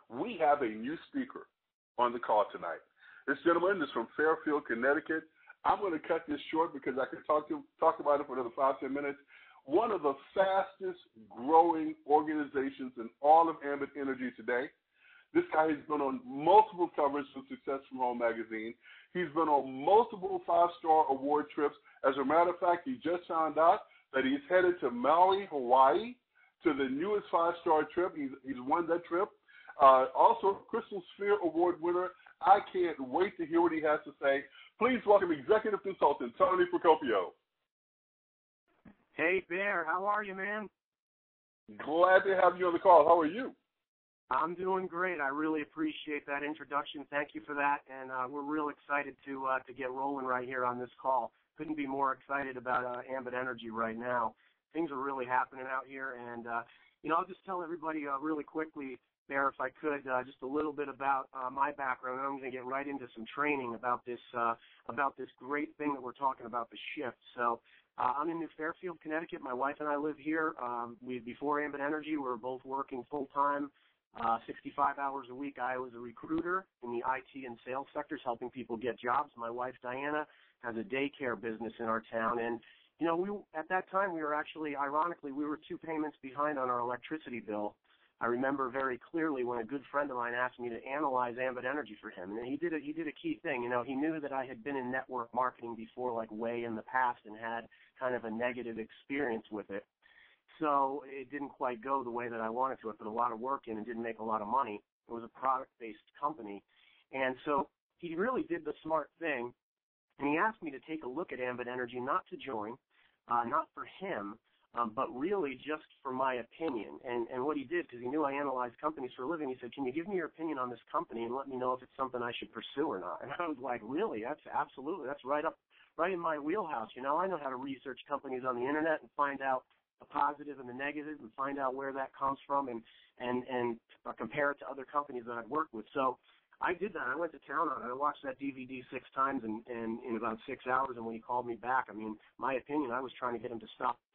we have a new speaker on the call tonight. This gentleman is from Fairfield, Connecticut. I'm going to cut this short because I could talk about it for another 5-10 minutes. One of the fastest growing organizations in all of Ambit Energy today. This guy has been on multiple covers of Success from Home magazine. He's been on multiple 5-star award trips. As a matter of fact, he just found out that he's headed to Maui, Hawaii, to the newest 5-star trip. He's won that trip. Also, Crystal Sphere Award winner. I can't wait to hear what he has to say. Please welcome Executive Consultant Tony Procopio. Hey, Bear. How are you, man? Glad to have you on the call. How are you? I'm doing great. I really appreciate that introduction. Thank you for that. And we're real excited to get rolling right here on this call. Couldn't be more excited about Ambit Energy right now. Things are really happening out here. And, I'll just tell everybody really quickly, Bear, if I could, just a little bit about my background. I'm going to get right into some training about this great thing that we're talking about, the shift. So I'm in New Fairfield, Connecticut. My wife and I live here. Before Ambit Energy, we were both working full-time, 65 hours a week. I was a recruiter in the IT and sales sectors, helping people get jobs. My wife, Diana, has a daycare business in our town. And, at that time, we were actually, ironically, we were 2 payments behind on our electricity bill. I remember very clearly when a good friend of mine asked me to analyze Ambit Energy for him, and he did a key thing. He knew that I had been in network marketing before, like way in the past, and had kind of a negative experience with it. So it didn't quite go the way that I wanted to. I put a lot of work in and didn't make a lot of money. It was a product-based company, and so he really did the smart thing, and he asked me to take a look at Ambit Energy, not to join, not for him, but really just for my opinion. And what he did, because he knew I analyzed companies for a living, he said, can you give me your opinion on this company and let me know if it's something I should pursue or not? And I was like, really? That's right in my wheelhouse. I know how to research companies on the internet and find out the positive and the negative and find out where that comes from and compare it to other companies that I've worked with. So I did that. I went to town on it. I watched that DVD 6 times in about 6 hours, and when he called me back, my opinion, I was trying to get him to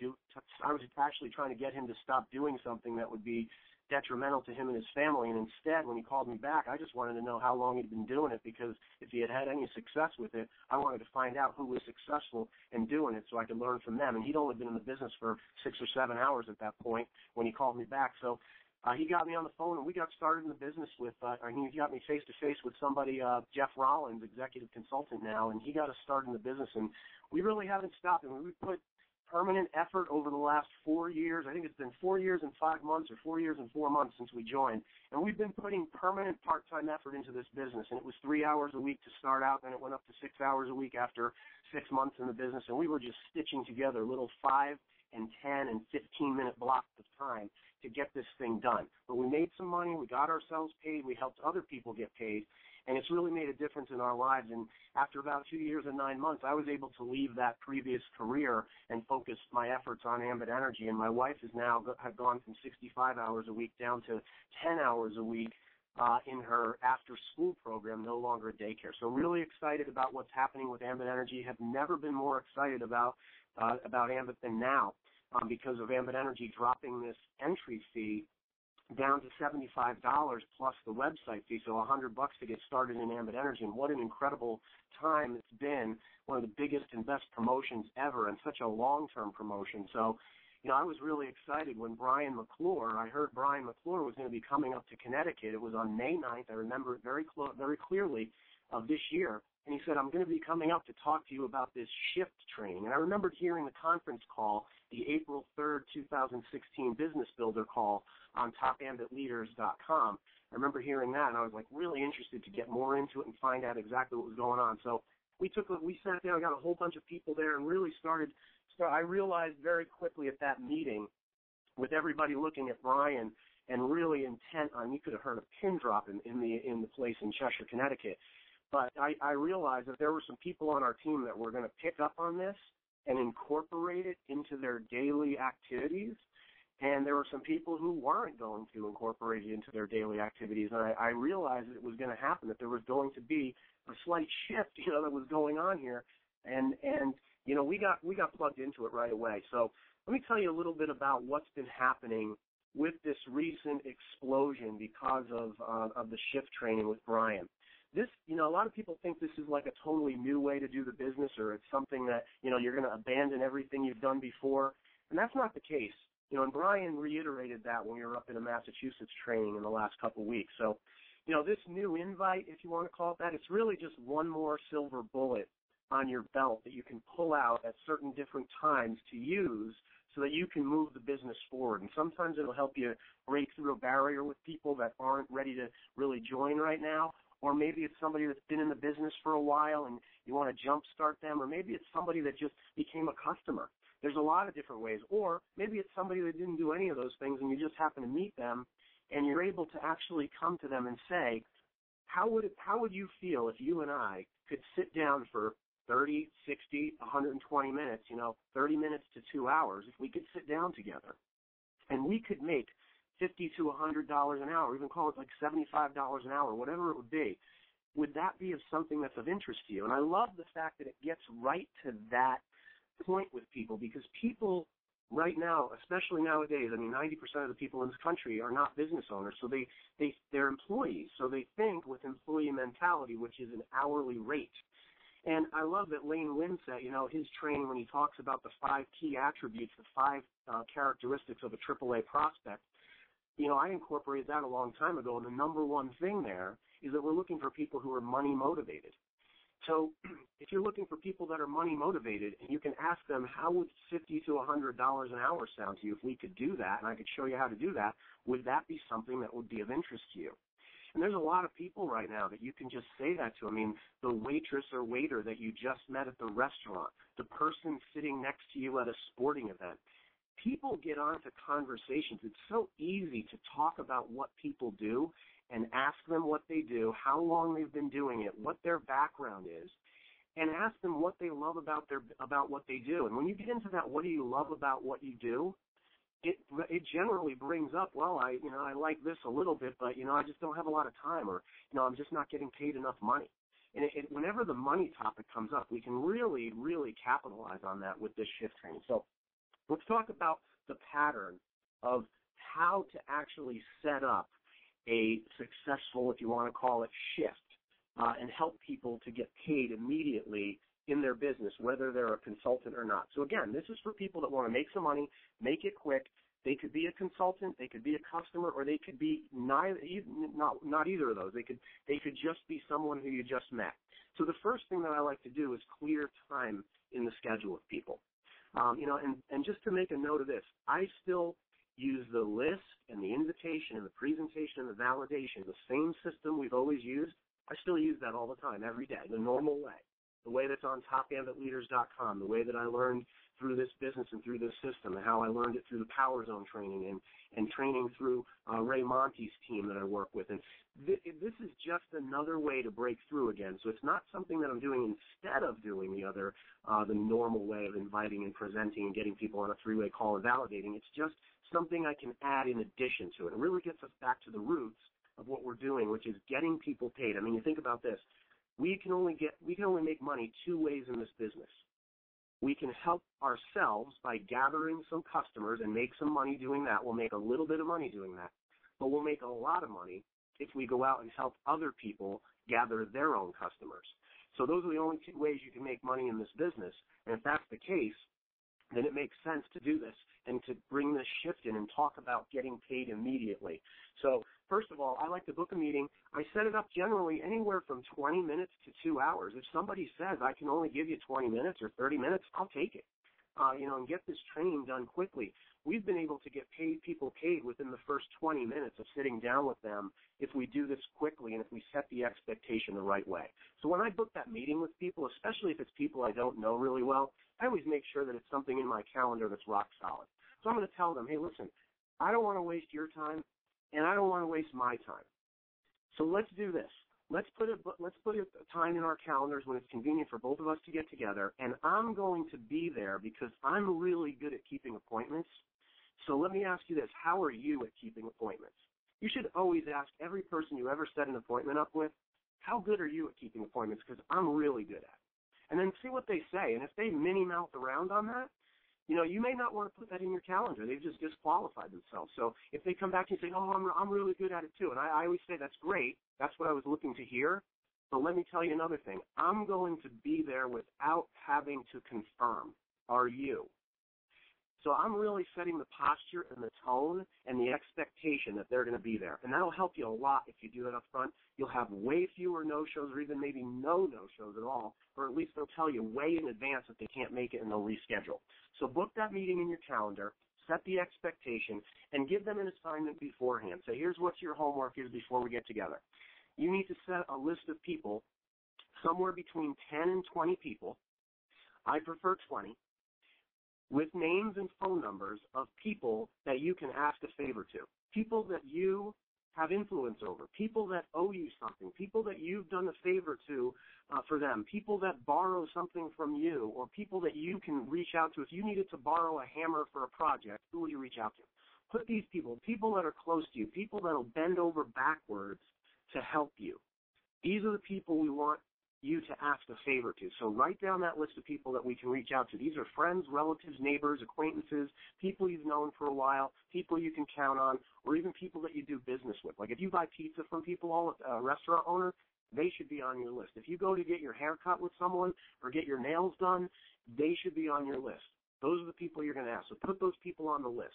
I was actually trying to get him to stop doing something that would be detrimental to him and his family, and instead, when he called me back, I just wanted to know how long he'd been doing it, because if he had had any success with it, I wanted to find out who was successful in doing it so I could learn from them, and he'd only been in the business for 6 or 7 hours at that point when he called me back. So he got me on the phone, and we got started in the business with, he got me face-to-face with somebody, Jeff Rollins, executive consultant now, and he got us started in the business, and we really haven't stopped. And we put permanent effort over the last 4 years. I think it's been 4 years and 5 months or 4 years and 4 months since we joined. And we've been putting permanent part-time effort into this business. And it was 3 hours a week to start out, and it went up to 6 hours a week after 6 months in the business. And we were just stitching together little 5 and 10 and 15-minute blocks of time to get this thing done. But we made some money, we got ourselves paid, we helped other people get paid, and it's really made a difference in our lives. And after about 2 years and 9 months, I was able to leave that previous career and focus my efforts on Ambit Energy. And my wife has now gone from 65 hours a week down to 10 hours a week in her after-school program, no longer daycare. So really excited about what's happening with Ambit Energy. Have never been more excited about Ambit than now, because of Ambit Energy dropping this entry fee down to $75 plus the website fee, so $100 to get started in Ambit Energy. And what an incredible time it's been, one of the biggest and best promotions ever, and such a long-term promotion. So, I was really excited when Brian McClure, I heard Brian McClure was going to be coming up to Connecticut. It was on May 9th. I remember it very clearly of this year. And he said, I'm going to be coming up to talk to you about this shift training. And I remembered hearing the conference call, the April 3rd, 2016 Business Builder call on topambitleaders.com. I remember hearing that, and I was really interested to get more into it and find out exactly what was going on. So we sat down, got a whole bunch of people there, and really started. So I realized very quickly at that meeting, with everybody looking at Brian and really intent on, you could have heard a pin drop in the place in Cheshire, Connecticut. But I realized that there were some people on our team that were going to pick up on this and incorporate it into their daily activities, and there were some people who weren't going to incorporate it into their daily activities. And I realized that it was going to happen, that there was going to be a slight shift, that was going on here, and we got plugged into it right away. So let me tell you a little bit about what's been happening with this recent explosion because of the shift training with Brian. This, a lot of people think this is like a totally new way to do the business, or it's something that, you're going to abandon everything you've done before. And that's not the case. And Brian reiterated that when we were up in a Massachusetts training in the last couple of weeks. So, this new invite, if you want to call it that, it's really just one more silver bullet on your belt that you can pull out at certain different times to use so that you can move the business forward. And sometimes it'll help you break through a barrier with people that aren't ready to really join right now. Or maybe it's somebody that's been in the business for a while and you want to jumpstart them. Or maybe it's somebody that just became a customer. There's a lot of different ways. Or maybe it's somebody that didn't do any of those things and you just happen to meet them and you're able to actually come to them and say, how would you feel if you and I could sit down for 30, 60, 120 minutes, 30 minutes to 2 hours, if we could sit down together and we could make $50 to $100 an hour, even call it like $75 an hour, whatever it would be, would that be of something that's of interest to you? And I love the fact that it gets right to that point with people, because people right now, especially nowadays, 90% of the people in this country are not business owners, so they're employees. So they think with employee mentality, which is an hourly rate. And I love that Lane Winsett, his training when he talks about the 5 key attributes, the 5 characteristics of a AAA prospect, I incorporated that a long time ago, and the number one thing there is that we're looking for people who are money motivated. So if you're looking for people that are money motivated, and you can ask them, how would $50 to $100 an hour sound to you if we could do that, and I could show you how to do that, would that be something that would be of interest to you? And there's a lot of people right now that you can just say that to. The waitress or waiter that you just met at the restaurant, the person sitting next to you at a sporting event. People get onto conversations. It's so easy to talk about what people do and ask them what they do, how long they've been doing it, what their background is, and ask them what they love about what they do. And when you get into that, what do you love about what you do? It generally brings up, well, I like this a little bit, but I just don't have a lot of time, or I'm just not getting paid enough money. And whenever the money topic comes up, we can really, really capitalize on that with this shift training. So let's talk about the pattern of how to actually set up a successful, if you want to call it, shift and help people to get paid immediately in their business, whether they're a consultant or not. So again, this is for people that want to make some money, make it quick. They could be a consultant, they could be a customer, or they could be not either of those. They could just be someone who you just met. So the first thing that I like to do is clear time in the schedule with people. And just to make a note of this, I still use the list and the invitation and the presentation and the validation, the same system we've always used. I still use that all the time, every day, the normal way, the way that's on topambitleaders.com, the way that I learned through this business and through this system, and how I learned it through the Power Zone training and training through Ray Monty's team that I work with. And this is just another way to break through again. So it's not something that I'm doing instead of doing the normal way of inviting and presenting and getting people on a 3-way call and validating. It's just something I can add in addition to it. It really gets us back to the roots of what we're doing, which is getting people paid. You think about this. We can only make money 2 ways in this business. We can help ourselves by gathering some customers and make some money doing that. We'll make a little bit of money doing that, but we'll make a lot of money if we go out and help other people gather their own customers. So those are the only 2 ways you can make money in this business. And if that's the case, then it makes sense to do this and to bring this shift in and talk about getting paid immediately. So first of all, I like to book a meeting. I set it up generally anywhere from 20 minutes to 2 hours. If somebody says I can only give you 20 minutes or 30 minutes, I'll take it. And get this training done quickly. We've been able to get people paid within the first 20 minutes of sitting down with them if we do this quickly and if we set the expectation the right way. So when I book that meeting with people, especially if it's people I don't know really well, I always make sure that it's something in my calendar that's rock solid. So I'm going to tell them, hey, listen, I don't want to waste your time, and I don't want to waste my time. So let's do this. Let's put a time in our calendars when it's convenient for both of us to get together, and I'm going to be there because I'm really good at keeping appointments. So let me ask you this. How are you at keeping appointments? You should always ask every person you ever set an appointment up with, how good are you at keeping appointments? Because I'm really good at it. And then see what they say. And if they mini-mouth around on that, you may not want to put that in your calendar. They've just disqualified themselves. So if they come back and say, oh, I'm really good at it too, and I always say that's great. That's what I was looking to hear. But let me tell you another thing. I'm going to be there without having to confirm. Are you? So I'm really setting the posture and the tone and the expectation that they're going to be there. And that'll help you a lot if you do it up front. You'll have way fewer no-shows or even maybe no no-shows at all, or at least they'll tell you way in advance that they can't make it and they'll reschedule. So book that meeting in your calendar, set the expectation, and give them an assignment beforehand. Say, here's what your homework is before we get together. You need to set a list of people, somewhere between 10 and 20 people. I prefer 20. With names and phone numbers of people that you can ask a favor to, people that you have influence over, people that owe you something, people that you've done a favor to for them, people that borrow something from you, or people that you can reach out to. If you needed to borrow a hammer for a project, who would you reach out to? Put these people that are close to you, people that will bend over backwards to help you. These are the people we want you to ask a favor to. So write down that list of people that we can reach out to. These are friends, relatives, neighbors, acquaintances, people you've known for a while, people you can count on, or even people that you do business with. Like if you buy pizza from people, a restaurant owner, they should be on your list. If you go to get your hair cut with someone or get your nails done, they should be on your list. Those are the people you're going to ask. So put those people on the list.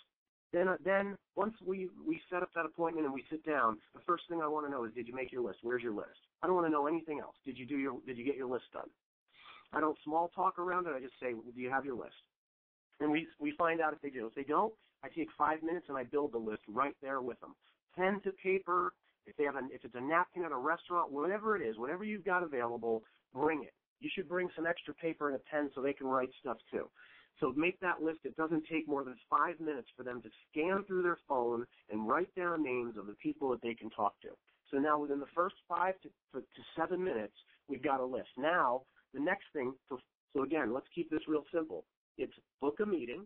Then once we set up that appointment and we sit down, the first thing I want to know is, did you make your list? Where's your list? I don't want to know anything else. Did you get your list done? I don't small talk around it. I just say, well, do you have your list? And we find out if they do. If they don't, I take 5 minutes and I build the list right there with them. Pen to paper. If it's a napkin at a restaurant, whatever it is, whatever you've got available, bring it. You should bring some extra paper and a pen so they can write stuff too. So make that list. It doesn't take more than 5 minutes for them to scan through their phone and write down names of the people that they can talk to. So now within the first 5 to 7 minutes, we've got a list. Now, the next thing, so again, let's keep this real simple. It's book a meeting.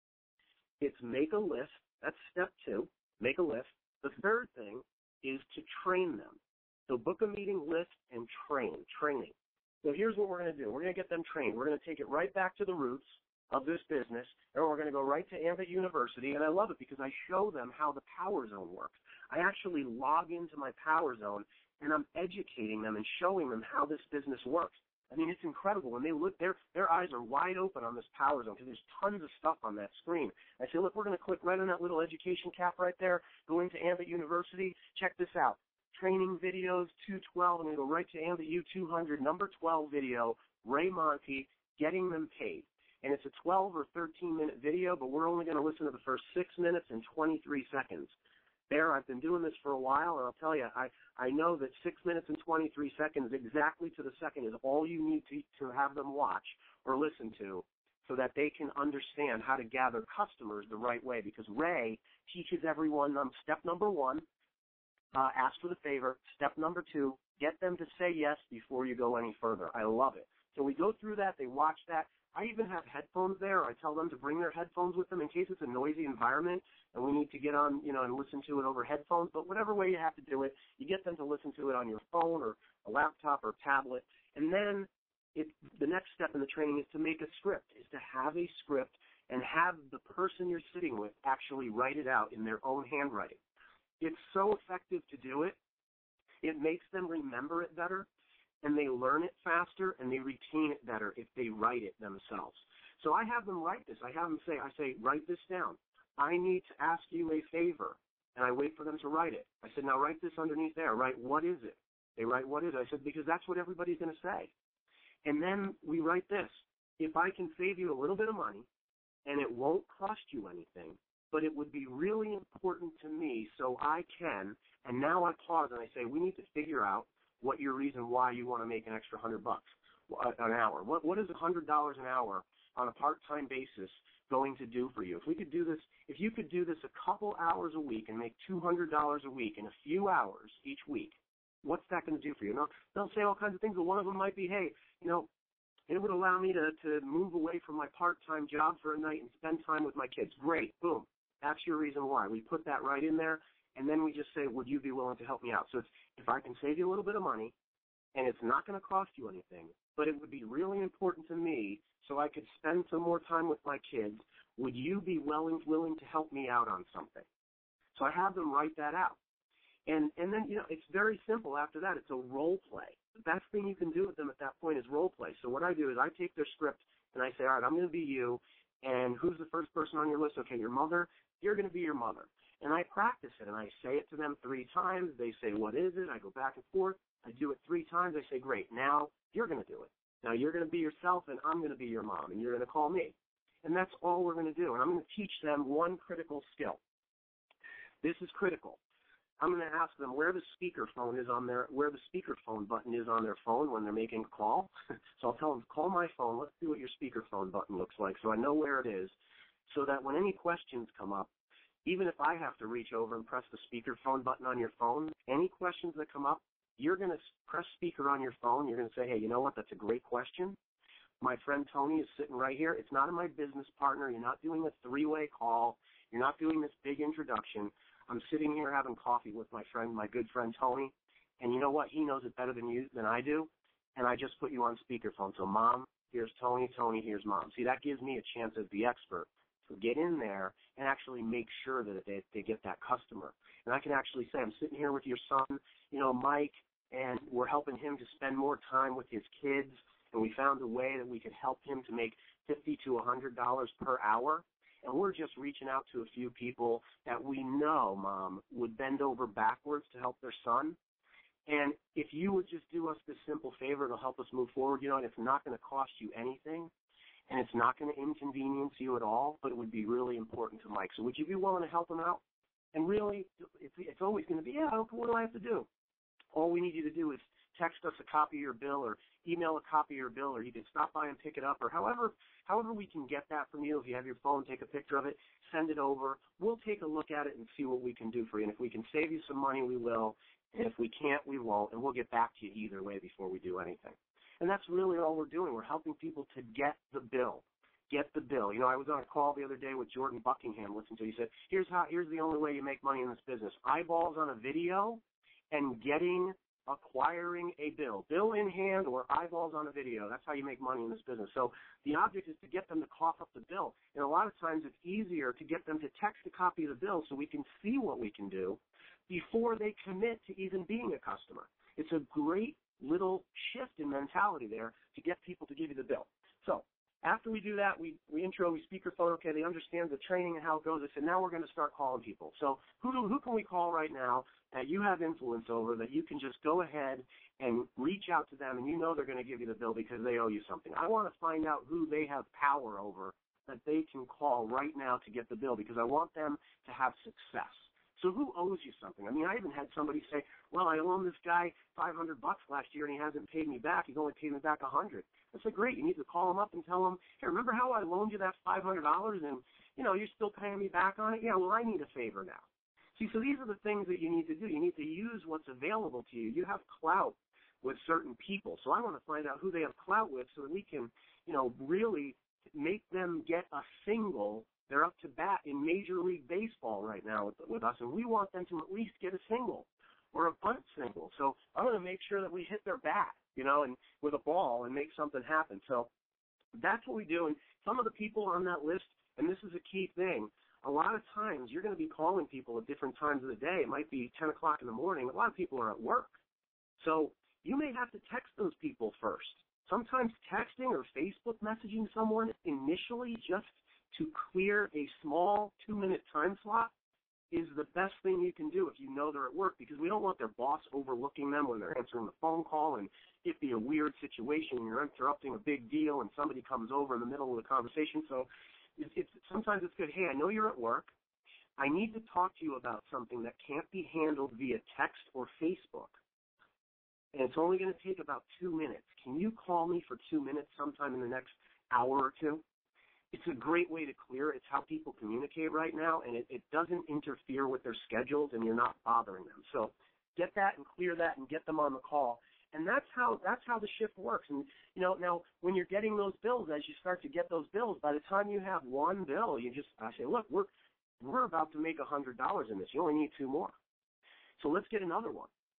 It's make a list. That's step 2, make a list. The third thing is to train them. So book a meeting, list, and training. So here's what we're going to do. We're going to get them trained. We're going to take it right back to the roots of this business, and we're going to go right to Ambit University, and I love it because I show them how the Power Zone works. I actually log into my Power Zone, and I'm educating them and showing them how this business works. I mean, it's incredible. When they look, their eyes are wide open on this Power Zone because there's tons of stuff on that screen. I say, look, we're going to click right on that little education cap right there, go into Ambit University. Check this out. Training videos, 212. I'm going to go right to Ambit U 200, number 12 video, Ray Monty, getting them paid. And it's a 12 or 13-minute video, but we're only going to listen to the first 6 minutes and 23 seconds. I've been doing this for a while, and I'll tell you, I know that 6 minutes and 23 seconds exactly to the second is all you need to have them watch or listen to so that they can understand how to gather customers the right way. Because Ray teaches everyone step number 1, ask for the favor. Step number 2, get them to say yes before you go any further. I love it. So we go through that. They watch that. I even have headphones there. I tell them to bring their headphones with them in case it's a noisy environment and we need to get on, and listen to it over headphones. But whatever way you have to do it, you get them to listen to it on your phone or a laptop or tablet. And then the next step in the training is to make a script, is to have a script and have the person you're sitting with actually write it out in their own handwriting. It's so effective to do it. It makes them remember it better, and they learn it faster, and they retain it better if they write it themselves. So I have them write this. I have them say, write this down. I need to ask you a favor, and I wait for them to write it. I said, now write this underneath there. Write, what is it? They write, what is it? I said, because that's what everybody's going to say. And then we write this. If I can save you a little bit of money, and it won't cost you anything, but it would be really important to me so I can, and now I pause and I say, we need to figure out what your reason why you want to make an extra $100 an hour. What is $100 an hour on a part-time basis going to do for you? If we could do this, if you could do this a couple hours a week and make $200 a week in a few hours each week, what's that going to do for you? Now, they'll say all kinds of things, but one of them might be, hey, it would allow me to move away from my part-time job for a night and spend time with my kids. Great, boom. That's your reason why. We put that right in there. And then we just say, would you be willing to help me out? So it's, if I can save you a little bit of money, and it's not going to cost you anything, but it would be really important to me so I could spend some more time with my kids, Would you be willing to help me out on something? So I have them write that out. And then, it's very simple after that. It's a role play. The best thing you can do with them at that point is role play. So what I do is I take their script and I say, all right, I'm going to be you, and who's the first person on your list? Okay, your mother. You're going to be your mother. And I practice it, and I say it to them 3 times. They say, what is it? I go back and forth. I do it 3 times. I say, great, now you're going to do it. Now you're going to be yourself, and I'm going to be your mom, and you're going to call me. And that's all we're going to do. And I'm going to teach them one critical skill. This is critical. I'm going to ask them where the speakerphone button is on their phone when they're making a call. So I'll tell them, call my phone. Let's see what your speakerphone button looks like so I know where it is, so that when any questions come up, even if I have to reach over and press the speakerphone button on your phone, any questions that come up, you're going to press speaker on your phone. You're going to say, hey, you know what? That's a great question. My friend Tony is sitting right here. It's not my business partner. You're not doing a 3-way call. You're not doing this big introduction. I'm sitting here having coffee with my good friend Tony, and you know what? He knows it better than I do, and I just put you on speakerphone. So, Mom, here's Tony. Tony, here's Mom. See, that gives me a chance as the expert to get in there and actually make sure that they get that customer. And I can actually say, I'm sitting here with your son, Mike, and we're helping him to spend more time with his kids, and we found a way that we could help him to make $50 to $100 per hour. And we're just reaching out to a few people that we know, Mom, would bend over backwards to help their son. And if you would just do us this simple favor, it'll help us move forward, and it's not going to cost you anything, and it's not going to inconvenience you at all, but it would be really important to Mike. So would you be willing to help him out? And really, it's always going to be, what do I have to do? All we need you to do is text us a copy of your bill or email a copy of your bill, or you can stop by and pick it up, or however we can get that from you. If you have your phone, take a picture of it, send it over. We'll take a look at it and see what we can do for you. And if we can save you some money, we will. And if we can't, we won't. And we'll get back to you either way before we do anything. And that's really all we're doing. We're helping people to get the bill. Get the bill. I was on a call the other day with Jordan Buckingham. Listen to, he said, here's the only way you make money in this business. Eyeballs on a video and acquiring a bill in hand or eyeballs on a video. That's how you make money in this business. So the object is to get them to cough up the bill. And a lot of times it's easier to get them to text a copy of the bill so we can see what we can do before they commit to even being a customer. It's a great little shift in mentality there to get people to give you the bill. So after we do that, we speakerphone, okay, they understand the training and how it goes. I said, now we're going to start calling people. So who can we call right now that you have influence over, that you can just go ahead and reach out to them, and they're going to give you the bill because they owe you something. I want to find out who they have power over that they can call right now to get the bill, because I want them to have success. So who owes you something? I even had somebody say, well, I loaned this guy $500 last year, and he hasn't paid me back. He's only paid me back $100. I said, great. You need to call him up and tell him, hey, remember how I loaned you that $500 and, you're still paying me back on it? Yeah, well, I need a favor now. See, so these are the things that you need to do. You need to use what's available to you. You have clout with certain people. So I want to find out who they have clout with so that we can, really make them get a single. They're up to bat in Major League Baseball right now with us, and we want them to at least get a single or a bunt single. So I'm going to make sure that we hit their bat, and with a ball and make something happen. So that's what we do. And some of the people on that list, and this is a key thing, a lot of times you're going to be calling people at different times of the day. It might be 10 o'clock in the morning. A lot of people are at work. So you may have to text those people first. Sometimes texting or Facebook messaging someone initially just to clear a small 2-minute time slot is the best thing you can do if you know they're at work, because we don't want their boss overlooking them when they're answering the phone call, and it'd be a weird situation and you're interrupting a big deal and somebody comes over in the middle of the conversation. So sometimes it's good, hey, I know you're at work. I need to talk to you about something that can't be handled via text or Facebook, and it's only going to take about 2 minutes. Can you call me for 2 minutes sometime in the next hour or two? It's a great way to clear it. It's how people communicate right now, and it doesn't interfere with their schedules, and you're not bothering them. So get that and clear that and get them on the call. And that's how the shift works. And, now when you're getting those bills, as you start to get those bills, by the time you have one bill, I say, look, we're about to make $100 in this. You only need 2 more. So let's get another one.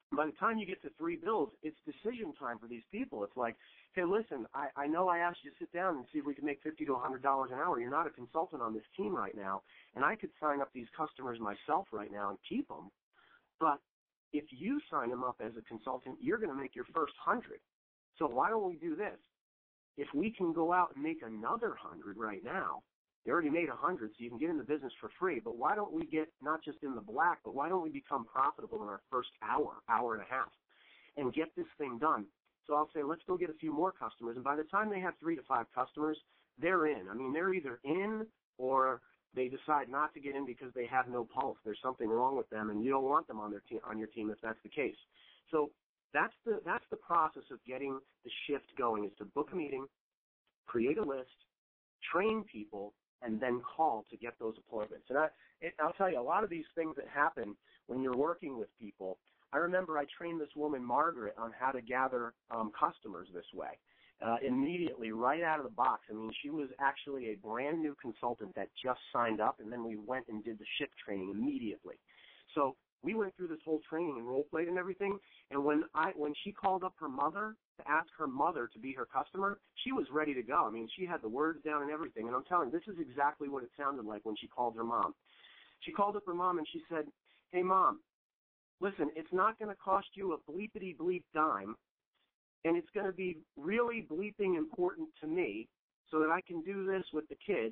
By the time you get to 3 bills, it's decision time for these people. It's like, hey, listen, I know I asked you to sit down and see if we can make $50 to $100 an hour. You're not a consultant on this team right now, and I could sign up these customers myself right now and keep them. But if you sign them up as a consultant, you're going to make your first 100. So why don't we do this? If we can go out and make another 100 right now, you already made 100, so you can get in the business for free. But why don't we get not just in the black, but why don't we become profitable in our first hour and a half, and get this thing done? So I'll say, let's go get a few more customers. And by the time they have 3 to 5 customers, they're in. I mean, they're either in or they decide not to get in because they have no pulse. There's something wrong with them, and you don't want them on your team if that's the case. So that's the process of getting the shift going, is to book a meeting, create a list, train people, and then call to get those appointments. And I'll tell you, a lot of these things that happen when you're working with people, I remember I trained this woman, Margaret, on how to gather customers this way. Immediately, right out of the box. I mean, she was actually a brand new consultant that just signed up, and then we went and did the shift training immediately. So we went through this whole training and role played and everything, and when she called up her mother to ask her mother to be her customer, she was ready to go. I mean, she had the words down and everything, and I'm telling you, this is exactly what it sounded like when she called her mom. She called up her mom and she said, hey, Mom, listen, it's not going to cost you a bleepity-bleep dime, and it's going to be really bleeping important to me so that I can do this with the kids,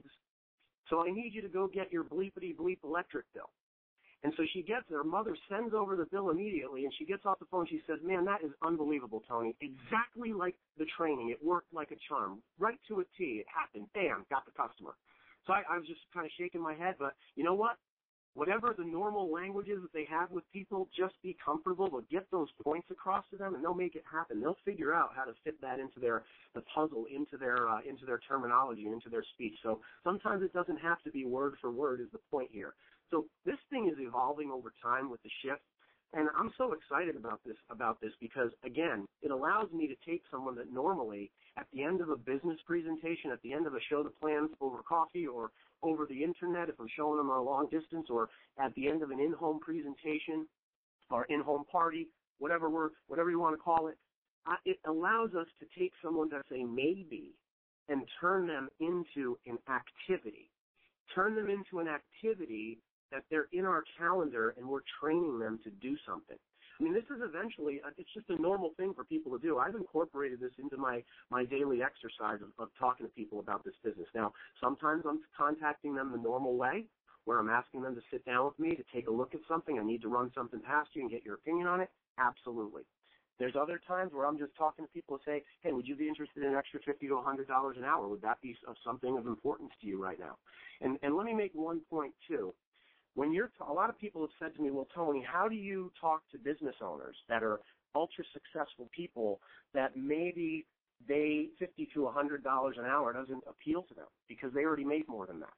so I need you to go get your bleepity-bleep electric bill. And so she gets there. Her mother sends over the bill immediately, and she gets off the phone. She says, man, that is unbelievable, Tony. Exactly like the training. It worked like a charm. Right to a T. It happened. Bam, got the customer. So I was just kind of shaking my head. But you know what? Whatever the normal language is that they have with people, just be comfortable, but get those points across to them, and they'll make it happen. They'll figure out how to fit that into the puzzle, into their terminology, and into their speech. So sometimes it doesn't have to be word for word is the point here. So this thing is evolving over time with the shift, and I'm so excited about this because, again, it allows me to take someone that normally at the end of a business presentation, at the end of a show the plans over coffee or over the internet, if I'm showing them on a long distance, or at the end of an in-home presentation or in-home party, whatever you want to call it, it allows us to take someone that's a maybe and turn them into an activity. Turn them into an activity that they're in our calendar and we're training them to do something. I mean, this is eventually, it's just a normal thing for people to do. I've incorporated this into my daily exercise of talking to people about this business. Now, sometimes I'm contacting them the normal way, where I'm asking them to sit down with me to take a look at something. I need to run something past you and get your opinion on it. Absolutely. There's other times where I'm just talking to people and say, hey, would you be interested in an extra $50 to $100 an hour? Would that be something of importance to you right now? And let me make one point, too. When a lot of people have said to me, well, Tony, how do you talk to business owners that are ultra-successful people that maybe $50 to $100 an hour doesn't appeal to them because they already make more than that?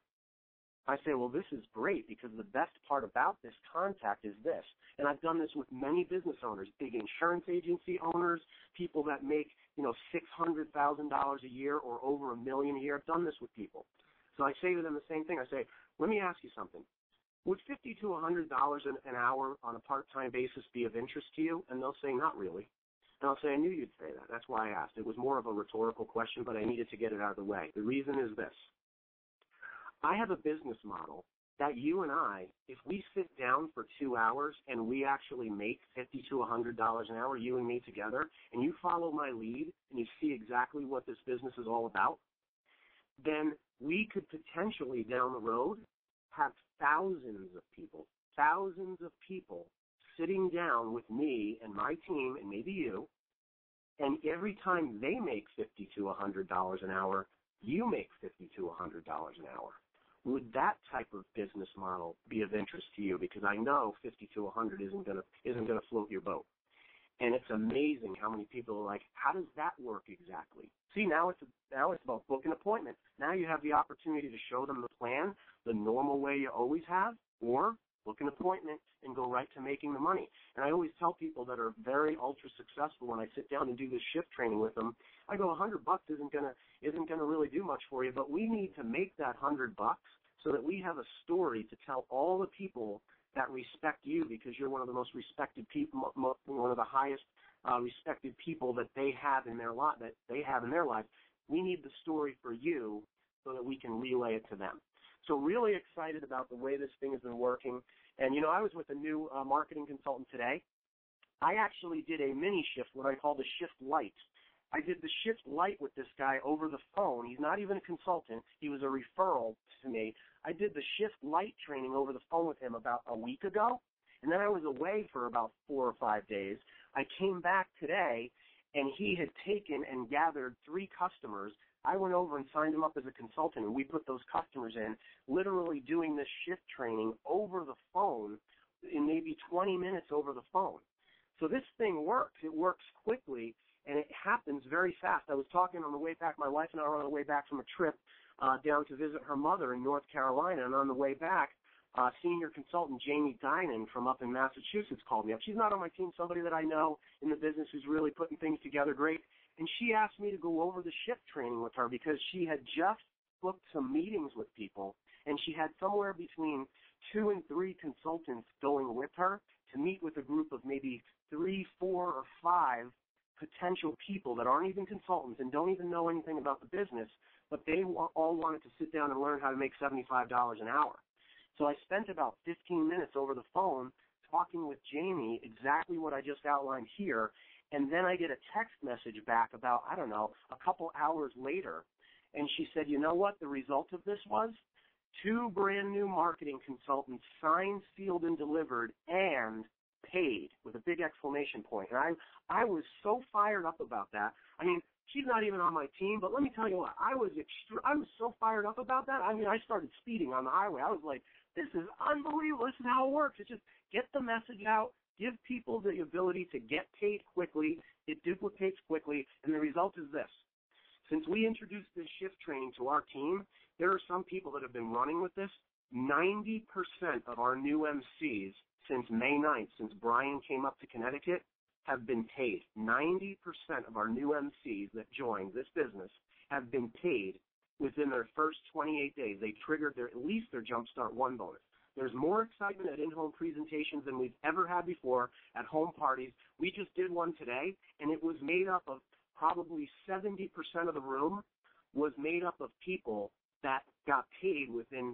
I say, well, this is great because the best part about this contact is this. And I've done this with many business owners, big insurance agency owners, people that make, $600,000 a year or over $1 million a year. I've done this with people. So I say to them the same thing. I say, let me ask you something. Would $50 to $100 an hour on a part-time basis be of interest to you? And they'll say, not really. And I'll say, I knew you'd say that. That's why I asked. It was more of a rhetorical question, but I needed to get it out of the way. The reason is this. I have a business model that you and I, if we sit down for 2 hours and we actually make $50 to $100 an hour, you and me together, and you follow my lead and you see exactly what this business is all about, then we could potentially down the road have thousands of people sitting down with me and my team and maybe you, and every time they make $50 to $100 an hour, you make $50 to $100 an hour. Would that type of business model be of interest to you? Because I know 50 to 100 isn't going to float your boat. And it's amazing how many people are like, how does that work exactly? See, now it's about booking an appointment. Now you have the opportunity to show them the plan the normal way you always have, or book an appointment and go right to making the money. And I always tell people that are very ultra successful when I sit down and do this shift training with them, I go, $100 isn't gonna really do much for you, but we need to make that $100 so that we have a story to tell all the people that respect you because you're one of the most respected people, one of the highest respected people that they have in their life. We need the story for you so that we can relay it to them. So really excited about the way this thing has been working. And, you know, I was with a new marketing consultant today. I actually did a mini shift, what I call the shift light. I did the shift light with this guy over the phone. He's not even a consultant. He was a referral to me. I did the shift light training over the phone with him about a week ago, and then I was away for about 4 or 5 days. I came back today, and he had taken and gathered 3 customers. I went over and signed him up as a consultant, and we put those customers in, literally doing this shift training over the phone in maybe 20 minutes over the phone. So this thing works. It works quickly, and it happens very fast. I was talking on the way back. My wife and I were on the way back from a trip down to visit her mother in North Carolina, and on the way back, senior consultant Jamie Dinan from up in Massachusetts called me up. She's not on my team, somebody that I know in the business who's really putting things together great, and she asked me to go over the shift training with her because she had just booked some meetings with people, and she had somewhere between 2 and 3 consultants going with her to meet with a group of maybe 3, 4, or 5 potential people that aren't even consultants and don't even know anything about the business, but they all wanted to sit down and learn how to make $75 an hour. So I spent about 15 minutes over the phone talking with Jamie exactly what I just outlined here, and then I get a text message back about, I don't know, a couple hours later, and she said, you know what the result of this was? 2 brand new marketing consultants signed, sealed, and delivered, and paid, with a big exclamation point. And I was so fired up about that. I mean, she's not even on my team, but let me tell you what, I was so fired up about that. I mean, I started speeding on the highway. I was like, this is unbelievable. This is how it works. It's just get the message out, give people the ability to get paid quickly. It duplicates quickly, and the result is this. Since we introduced this shift training to our team, there are some people that have been running with this. 90% of our new MCs since May 9th, since Brian came up to Connecticut, have been paid. 90% of our new MCs that joined this business have been paid within their first 28 days. They triggered at least their Jumpstart 1 bonus. There's more excitement at in-home presentations than we've ever had before at home parties. We just did one today, and it was made up of probably 70% of the room was made up of people that got paid within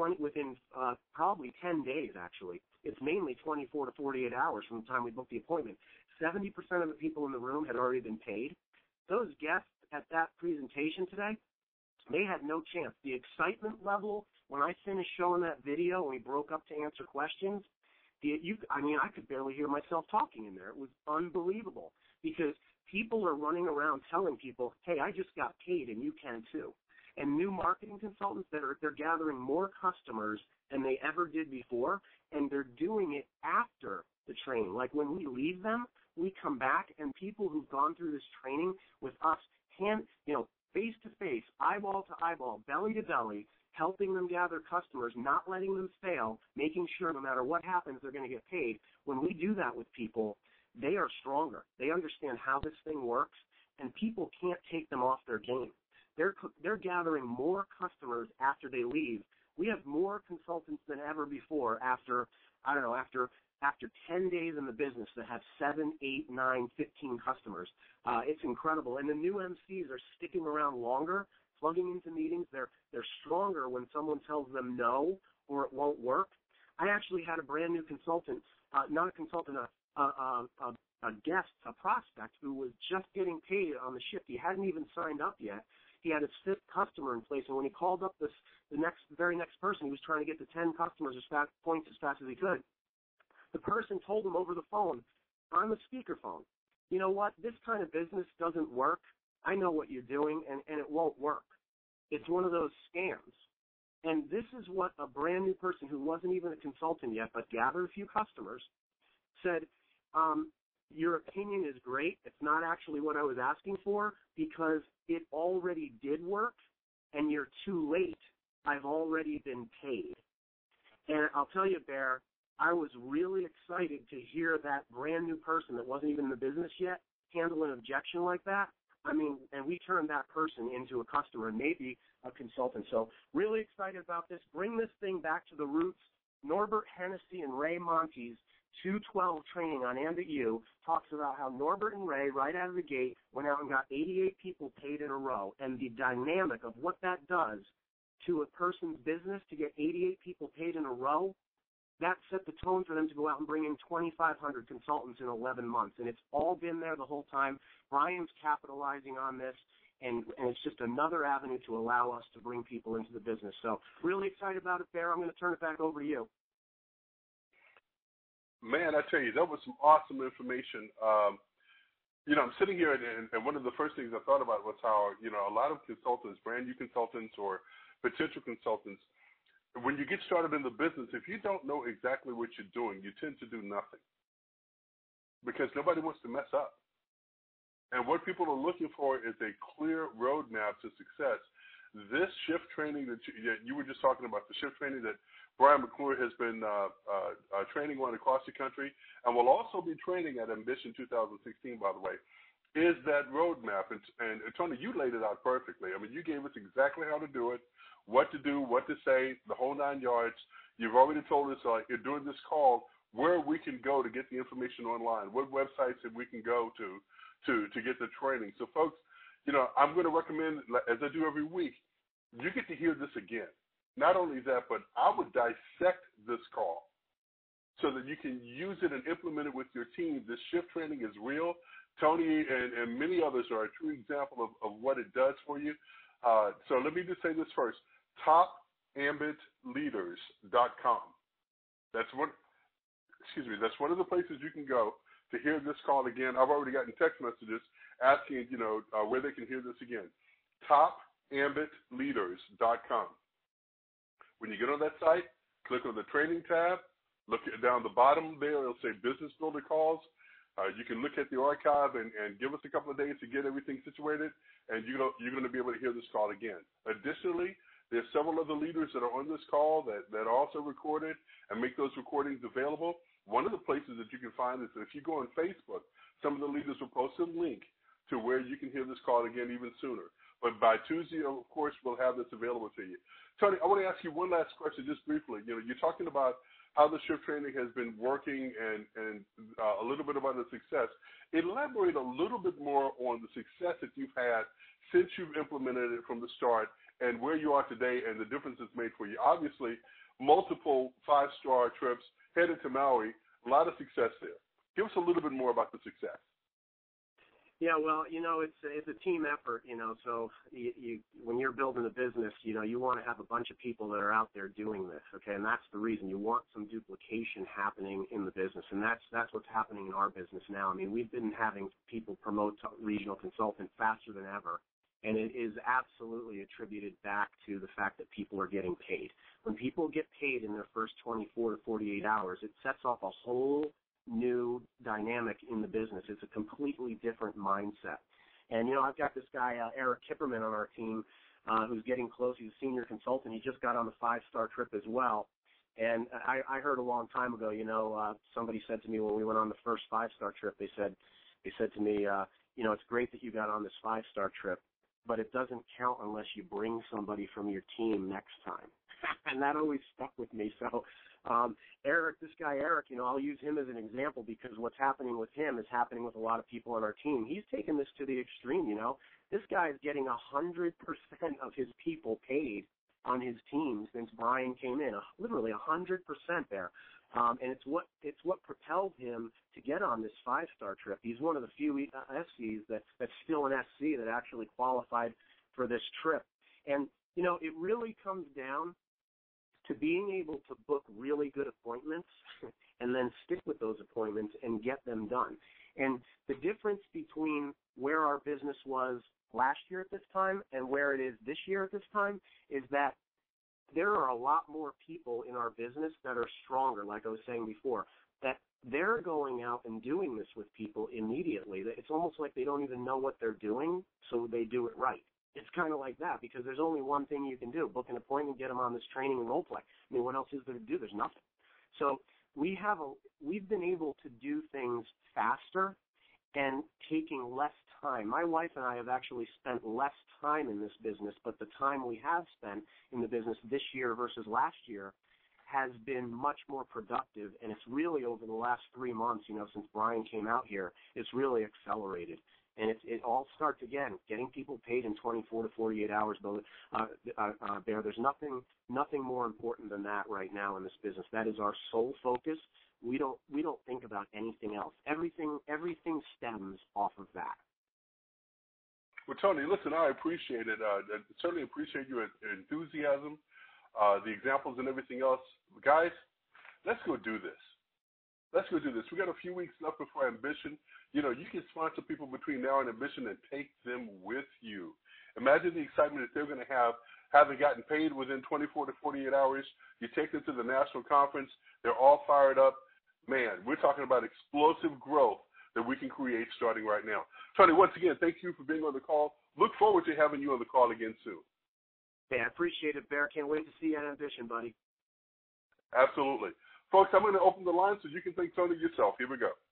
probably 10 days, actually. It's mainly 24 to 48 hours from the time we booked the appointment. 70% of the people in the room had already been paid. Those guests at that presentation today, they had no chance. The excitement level, when I finished showing that video and we broke up to answer questions, I could barely hear myself talking in there. It was unbelievable because people are running around telling people, hey, I just got paid and you can too. And new marketing consultants, they're gathering more customers than they ever did before, and they're doing it after the training. Like when we leave them, we come back, and people who've gone through this training with us, face to face, eyeball to eyeball, belly to belly, helping them gather customers, not letting them fail, making sure no matter what happens, they're going to get paid. When we do that with people, they are stronger. They understand how this thing works, and people can't take them off their game. They're gathering more customers after they leave. We have more consultants than ever before after 10 days in the business that have 7, 8, 9, 15 customers. It's incredible. And the new MCs are sticking around longer, plugging into meetings. They're stronger when someone tells them no or it won't work. I actually had a brand new consultant, not a consultant, a guest, a prospect who was just getting paid on the shift. He hadn't even signed up yet. He had his 5th customer in place, and when he called up the very next person, he was trying to get to 10 customers points as fast as he could. The person told him over the phone, on the speakerphone, you know what, this kind of business doesn't work. I know what you're doing, and it won't work. It's one of those scams. And this is what a brand new person who wasn't even a consultant yet but gathered a few customers said, your opinion is great. It's not actually what I was asking for because it already did work, and you're too late. I've already been paid. And I'll tell you, Bear, I was really excited to hear that brand new person that wasn't even in the business yet handle an objection like that. I mean, and we turned that person into a customer and maybe a consultant. So really excited about this. Bring this thing back to the roots. Norbert Hennessy and Ray Monte's 212 training on Ambit U talks about how Norbert and Ray, right out of the gate, went out and got 88 people paid in a row. And the dynamic of what that does to a person's business to get 88 people paid in a row, that set the tone for them to go out and bring in 2,500 consultants in 11 months. And it's all been there the whole time. Brian's capitalizing on this, and it's just another avenue to allow us to bring people into the business. So really excited about it, Bear. I'm going to turn it back over to you. Man, I tell you, that was some awesome information. I'm sitting here, and one of the first things I thought about was how, a lot of consultants, brand new consultants or potential consultants, when you get started in the business, if you don't know exactly what you're doing, you tend to do nothing because nobody wants to mess up. And what people are looking for is a clear roadmap to success. This shift training that you were just talking about, the shift training that Brian McClure has been training on across the country and will also be training at Ambition 2016, by the way, is that roadmap. And Tony, you laid it out perfectly. I mean, you gave us exactly how to do it, what to do, what to say, the whole 9 yards. You've already told us during this call where we can go to get the information online, what websites that we can go to get the training. So, folks, I'm going to recommend, as I do every week, you get to hear this again. Not only that, but I would dissect this call so that you can use it and implement it with your team. This shift training is real. Tony and many others are a true example of what it does for you. So let me just say this first. TopAmbitLeaders.com. That's one of the places you can go to hear this call again. I've already gotten text messages asking, where they can hear this again. TopAmbitLeaders.com. When you get on that site, click on the training tab. Look down the bottom there. It'll say Business Builder Calls. You can look at the archive and give us a couple of days to get everything situated, and you're going to be able to hear this call again. Additionally, there's several other leaders that are on this call that are also recorded and make those recordings available. One of the places that you can find is that if you go on Facebook, some of the leaders will post a link to where you can hear this call again even sooner. But by Tuesday, of course, we'll have this available to you. Tony, I want to ask you one last question just briefly. You're talking about how the shift training has been working and a little bit about the success. Elaborate a little bit more on the success that you've had since you've implemented it from the start and where you are today and the difference it's made for you. Obviously, multiple 5-star trips, headed to Maui, a lot of success there. Give us a little bit more about the success. Yeah, well, it's a team effort, so you when you're building a business, you want to have a bunch of people that are out there doing this, okay, and that's the reason. You want some duplication happening in the business, and that's what's happening in our business now. I mean, we've been having people promote to regional consultant faster than ever, and it is absolutely attributed back to the fact that people are getting paid. When people get paid in their first 24 to 48 hours, it sets off a whole new dynamic in the business. It's a completely different mindset. And, I've got this guy, Eric Kipperman, on our team who's getting close. He's a senior consultant. He just got on the 5-star trip as well. And I heard a long time ago, somebody said to me when we went on the first 5-star trip, they said to me, it's great that you got on this 5-star trip, but it doesn't count unless you bring somebody from your team next time. And that always stuck with me. So, this guy Eric, I'll use him as an example because what's happening with him is happening with a lot of people on our team. He's taken this to the extreme, This guy is getting 100% of his people paid on his team since Brian came in, literally 100% there. And it's what propelled him to get on this 5-star trip. He's one of the few SCs that's still an SC that actually qualified for this trip. And, it really comes down to being able to book really good appointments and then stick with those appointments and get them done. And the difference between where our business was last year at this time and where it is this year at this time is that there are a lot more people in our business that are stronger, like I was saying before, that they're going out and doing this with people immediately. It's almost like they don't even know what they're doing, so they do it right. It's kind of like that because there's only one thing you can do, book an appointment, get them on this training and role play. I mean, what else is there to do? There's nothing. So we've been able to do things faster and taking less time. My wife and I have actually spent less time in this business, but the time we have spent in the business this year versus last year has been much more productive, and it's really over the last 3 months, since Brian came out here, it's really accelerated. And it all starts, again, getting people paid in 24 to 48 hours. Bear, there's nothing more important than that right now in this business. That is our sole focus. We don't think about anything else. Everything stems off of that. Well, Tony, listen, I appreciate it. I certainly appreciate your enthusiasm, the examples and everything else. Guys, let's go do this. Let's go do this. We got a few weeks left before Ambition. You can sponsor people between now and Ambition and take them with you. Imagine the excitement that they're going to have, having gotten paid within 24 to 48 hours. You take them to the national conference. They're all fired up. Man, we're talking about explosive growth that we can create starting right now. Tony, once again, thank you for being on the call. Look forward to having you on the call again soon. Hey, I appreciate it, Bear. Can't wait to see you at Ambition, buddy. Absolutely. Folks, I'm going to open the line so you can thank Tony yourself. Here we go.